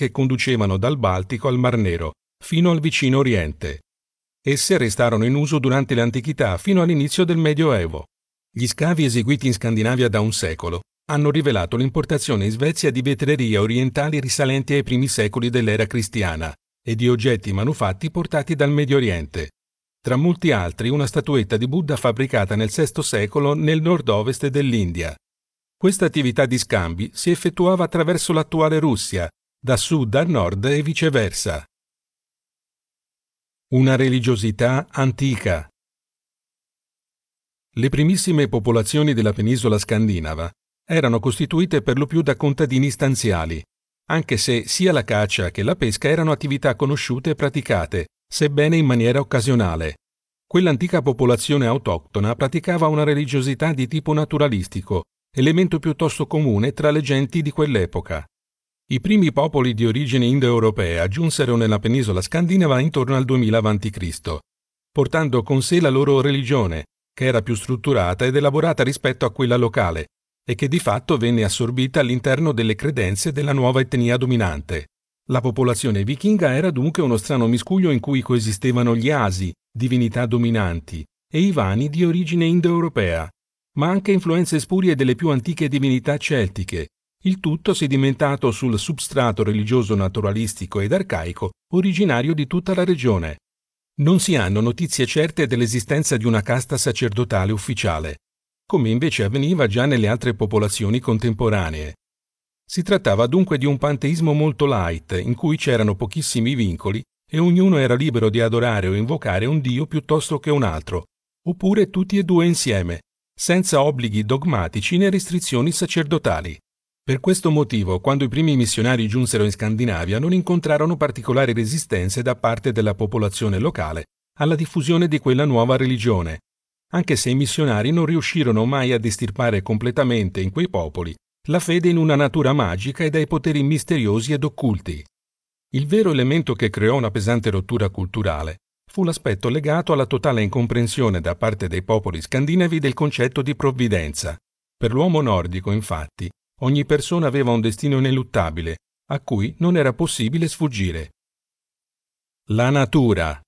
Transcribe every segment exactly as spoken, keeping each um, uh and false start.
che conducevano dal Baltico al Mar Nero, fino al vicino Oriente. Esse restarono in uso durante l'antichità fino all'inizio del Medioevo. Gli scavi eseguiti in Scandinavia da un secolo hanno rivelato l'importazione in Svezia di vetrerie orientali risalenti ai primi secoli dell'era cristiana e di oggetti manufatti portati dal Medio Oriente. Tra molti altri una statuetta di Buddha fabbricata nel sesto secolo nel nord-ovest dell'India. Questa attività di scambi si effettuava attraverso l'attuale Russia, da sud a nord e viceversa. Una religiosità antica. Le primissime popolazioni della penisola scandinava erano costituite per lo più da contadini stanziali, anche se sia la caccia che la pesca erano attività conosciute e praticate, sebbene in maniera occasionale. Quell'antica popolazione autoctona praticava una religiosità di tipo naturalistico, elemento piuttosto comune tra le genti di quell'epoca. I primi popoli di origine indoeuropea giunsero nella penisola scandinava intorno al duemila avanti Cristo, portando con sé la loro religione, che era più strutturata ed elaborata rispetto a quella locale, e che di fatto venne assorbita all'interno delle credenze della nuova etnia dominante. La popolazione vichinga era dunque uno strano miscuglio in cui coesistevano gli Asi, divinità dominanti, e i Vani di origine indoeuropea, ma anche influenze spurie delle più antiche divinità celtiche, il tutto sedimentato sul substrato religioso naturalistico ed arcaico originario di tutta la regione. Non si hanno notizie certe dell'esistenza di una casta sacerdotale ufficiale, come invece avveniva già nelle altre popolazioni contemporanee. Si trattava dunque di un panteismo molto light, in cui c'erano pochissimi vincoli e ognuno era libero di adorare o invocare un dio piuttosto che un altro, oppure tutti e due insieme, senza obblighi dogmatici né restrizioni sacerdotali. Per questo motivo, quando i primi missionari giunsero in Scandinavia, non incontrarono particolari resistenze da parte della popolazione locale alla diffusione di quella nuova religione, anche se i missionari non riuscirono mai a estirpare completamente in quei popoli la fede in una natura magica e dai poteri misteriosi ed occulti. Il vero elemento che creò una pesante rottura culturale fu l'aspetto legato alla totale incomprensione da parte dei popoli scandinavi del concetto di provvidenza. Per l'uomo nordico, infatti, ogni persona aveva un destino ineluttabile, a cui non era possibile sfuggire. La natura.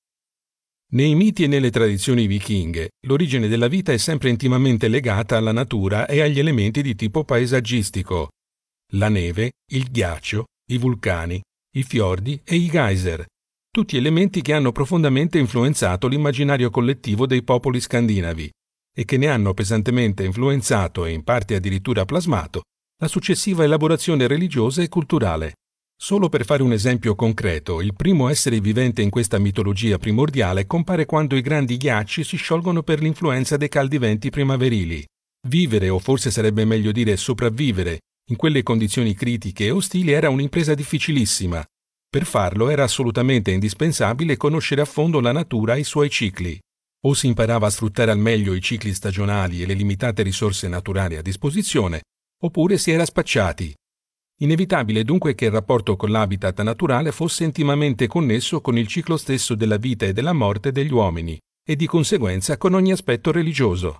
Nei miti e nelle tradizioni vichinghe, l'origine della vita è sempre intimamente legata alla natura e agli elementi di tipo paesaggistico. La neve, il ghiaccio, i vulcani, i fiordi e i geyser, tutti elementi che hanno profondamente influenzato l'immaginario collettivo dei popoli scandinavi e che ne hanno pesantemente influenzato e in parte addirittura plasmato la successiva elaborazione religiosa e culturale. Solo per fare un esempio concreto, il primo essere vivente in questa mitologia primordiale compare quando i grandi ghiacci si sciolgono per l'influenza dei caldi venti primaverili. Vivere, o forse sarebbe meglio dire sopravvivere, in quelle condizioni critiche e ostili era un'impresa difficilissima. Per farlo era assolutamente indispensabile conoscere a fondo la natura e i suoi cicli. O si imparava a sfruttare al meglio i cicli stagionali e le limitate risorse naturali a disposizione, oppure si era spacciati. Inevitabile dunque che il rapporto con l'habitat naturale fosse intimamente connesso con il ciclo stesso della vita e della morte degli uomini, e di conseguenza con ogni aspetto religioso.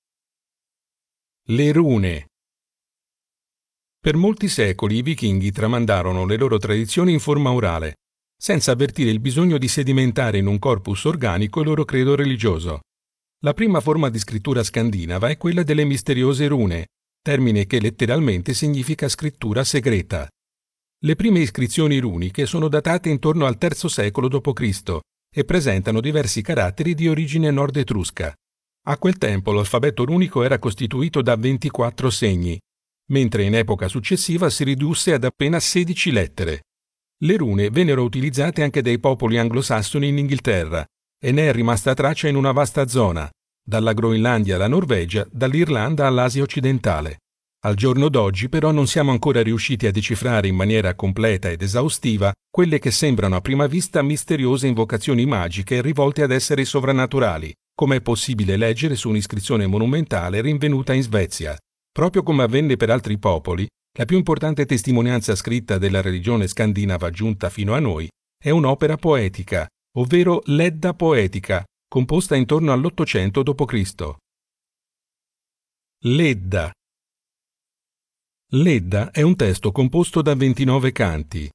Le rune. Per molti secoli i vichinghi tramandarono le loro tradizioni in forma orale, senza avvertire il bisogno di sedimentare in un corpus organico il loro credo religioso. La prima forma di scrittura scandinava è quella delle misteriose rune, termine che letteralmente significa scrittura segreta. Le prime iscrizioni runiche sono datate intorno al terzo secolo dopo Cristo e presentano diversi caratteri di origine nord-etrusca. A quel tempo l'alfabeto runico era costituito da ventiquattro segni, mentre in epoca successiva si ridusse ad appena sedici lettere. Le rune vennero utilizzate anche dai popoli anglosassoni in Inghilterra e ne è rimasta traccia in una vasta zona, dalla Groenlandia alla Norvegia, dall'Irlanda all'Asia occidentale. Al giorno d'oggi però non siamo ancora riusciti a decifrare in maniera completa ed esaustiva quelle che sembrano a prima vista misteriose invocazioni magiche rivolte ad esseri sovrannaturali, come è possibile leggere su un'iscrizione monumentale rinvenuta in Svezia. Proprio come avvenne per altri popoli, la più importante testimonianza scritta della religione scandinava giunta fino a noi è un'opera poetica, ovvero l'Edda poetica, composta intorno all'ottocento dopo Cristo. L'Edda. L'Edda è un testo composto da ventinove canti,